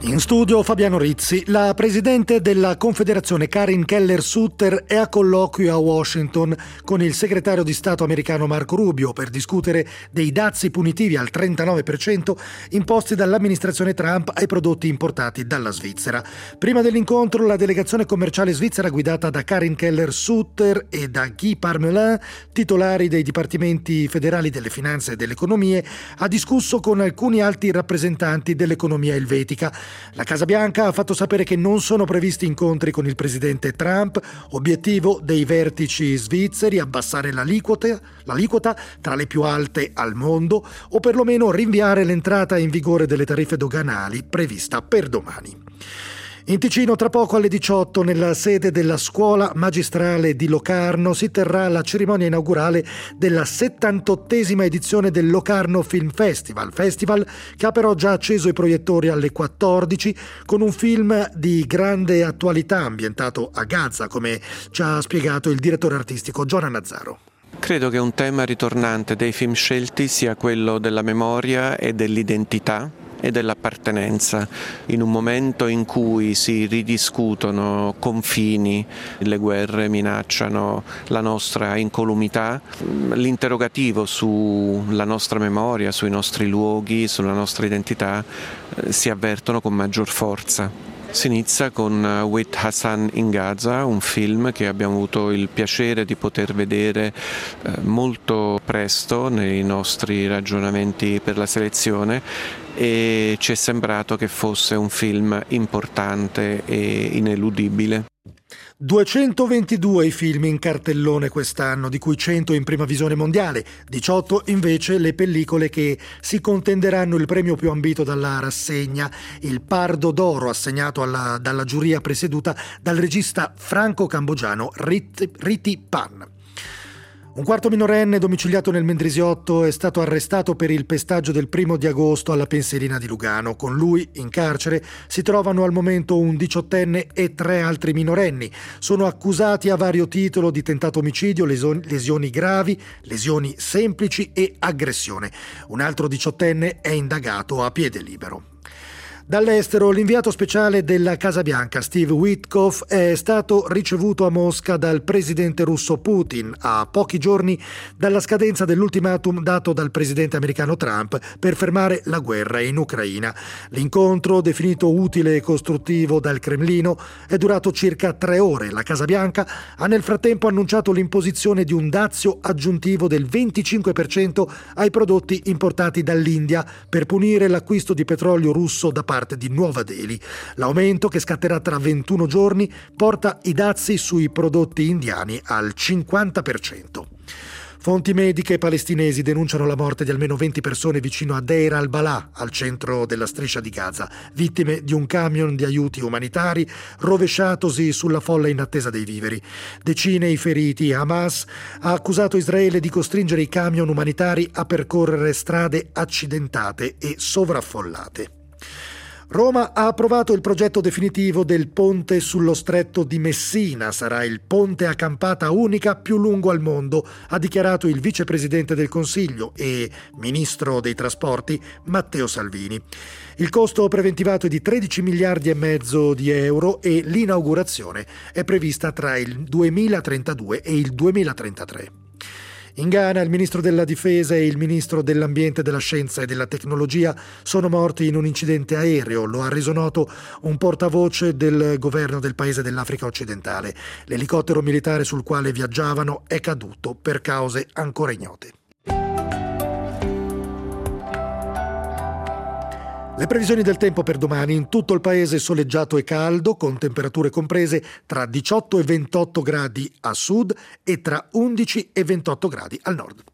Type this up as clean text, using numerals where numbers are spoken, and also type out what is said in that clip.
In studio Fabiano Rizzi. La presidente della Confederazione Karin Keller-Sutter è a colloquio a Washington con il segretario di Stato americano Marco Rubio per discutere dei dazi punitivi al 39% imposti dall'amministrazione Trump ai prodotti importati dalla Svizzera. Prima dell'incontro la delegazione commerciale svizzera guidata da Karin Keller-Sutter e da Guy Parmelin, titolari dei dipartimenti federali delle finanze e delle economie, ha discusso con alcuni alti rappresentanti dell'economia elvetica. La Casa Bianca ha fatto sapere che non sono previsti incontri con il presidente Trump. Obiettivo dei vertici svizzeri: abbassare l'aliquota tra le più alte al mondo o perlomeno rinviare l'entrata in vigore delle tariffe doganali prevista per domani. In Ticino, tra poco alle 18, nella sede della Scuola Magistrale di Locarno, si terrà la cerimonia inaugurale della 78esima edizione del Locarno Film Festival che ha però già acceso i proiettori alle 14 con un film di grande attualità ambientato a Gaza, come ci ha spiegato il direttore artistico Giona Nazzaro. Credo che un tema ritornante dei film scelti sia quello della memoria e dell'identità e dell'appartenenza, in un momento in cui si ridiscutono confini, le guerre minacciano la nostra incolumità. L'interrogativo sulla nostra memoria, sui nostri luoghi, sulla nostra identità si avvertono con maggior forza. Si inizia con With Hassan in Gaza, un film che abbiamo avuto il piacere di poter vedere molto presto nei nostri ragionamenti per la selezione, e ci è sembrato che fosse un film importante e ineludibile. 222 i film in cartellone quest'anno, di cui 100 in prima visione mondiale, 18 invece le pellicole che si contenderanno il premio più ambito dalla rassegna, il Pardo d'Oro, assegnato dalla giuria presieduta dal regista franco-cambogiano Riti Pan. Un quarto minorenne domiciliato nel Mendrisiotto è stato arrestato per il pestaggio del 1 di agosto alla pensilina di Lugano. Con lui in carcere si trovano al momento un 18enne e 3 altri minorenni. Sono accusati a vario titolo di tentato omicidio, lesioni gravi, lesioni semplici e aggressione. Un altro 18enne è indagato a piede libero. Dall'estero, l'inviato speciale della Casa Bianca, Steve Witkoff, è stato ricevuto a Mosca dal presidente russo Putin a pochi giorni dalla scadenza dell'ultimatum dato dal presidente americano Trump per fermare la guerra in Ucraina. L'incontro, definito utile e costruttivo dal Cremlino, è durato circa 3 ore. La Casa Bianca ha nel frattempo annunciato l'imposizione di un dazio aggiuntivo del 25% ai prodotti importati dall'India per punire l'acquisto di petrolio russo da parte di Nuova Delhi. L'aumento, che scatterà tra 21 giorni, porta i dazi sui prodotti indiani al 50%. Fonti mediche palestinesi denunciano la morte di almeno 20 persone vicino a Deir al-Balà, al centro della striscia di Gaza, vittime di un camion di aiuti umanitari rovesciatosi sulla folla in attesa dei viveri. Decine i feriti. Hamas ha accusato Israele di costringere i camion umanitari a percorrere strade accidentate e sovraffollate. Roma ha approvato il progetto definitivo del ponte sullo stretto di Messina. Sarà il ponte a campata unica più lungo al mondo, ha dichiarato il vicepresidente del Consiglio e ministro dei trasporti Matteo Salvini. Il costo preventivato è di 13 miliardi e mezzo di euro e l'inaugurazione è prevista tra il 2032 e il 2033. In Ghana il ministro della Difesa e il ministro dell'Ambiente, della Scienza e della Tecnologia sono morti in un incidente aereo. Lo ha reso noto un portavoce del governo del paese dell'Africa occidentale. L'elicottero militare sul quale viaggiavano è caduto per cause ancora ignote. Le previsioni del tempo per domani: in tutto il paese soleggiato e caldo, con temperature comprese tra 18 e 28 gradi a sud e tra 11 e 28 gradi al nord.